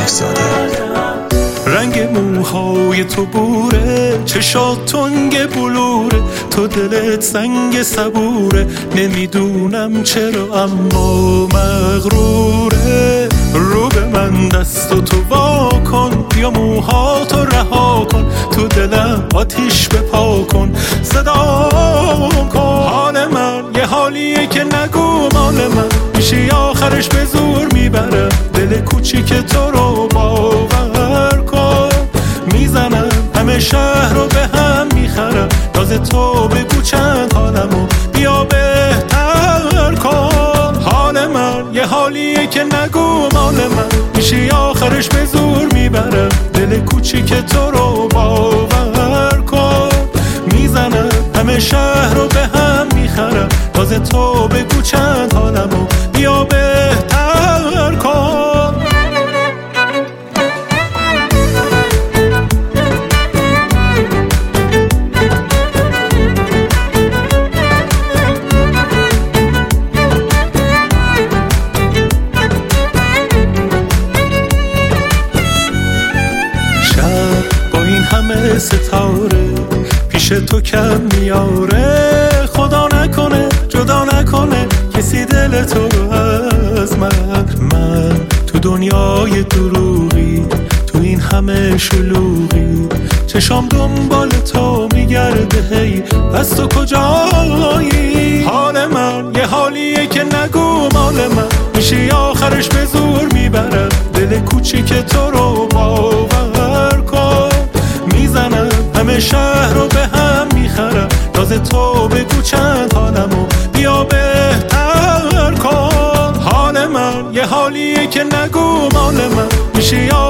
زاده. رنگ موهای تو بوره، چشات تنگ بلوره، تو دلت سنگ صبوره، نمیدونم چرا اما مغروره. رو به من دست تو وا کن، بیا موهاتو رها کن، تو دلم آتیش بپا کن، صدا کن. حال من یه حالیه که نگو مال من، میشه آخرش به زور میبرم دل کوچیک تو رو باور کن. میزنم همه شهر رو به هم میخرم، راز تو بگو چند حالمو بیا بهتر کن. حال من یه حالیه که نگو مال من، میشه آخرش به زور میبرم دل کوچیک تو رو باور کن. میزنم همه شهر رو به هم میخرم، راز تو بگو چند حالمو بیا بهتر کن. همه ستاره پیش تو کم میاره، خدا نکنه جدا نکنه کسی دل تو رو از من. تو دنیای دروغی، تو این همه شلوغی، چشام دنبال تو میگرده، هی بس تو کجایی؟ حال من یه حالیه که نگو مال من، میشه آخرش به زور میبرم دل کوچیک تو رو باور کن. میزنم همه شهر رو به هم میخرم، راز تو بگو چند حالمو بیا بهتر کن. حال من یه حالیه که نگو مال من، میشه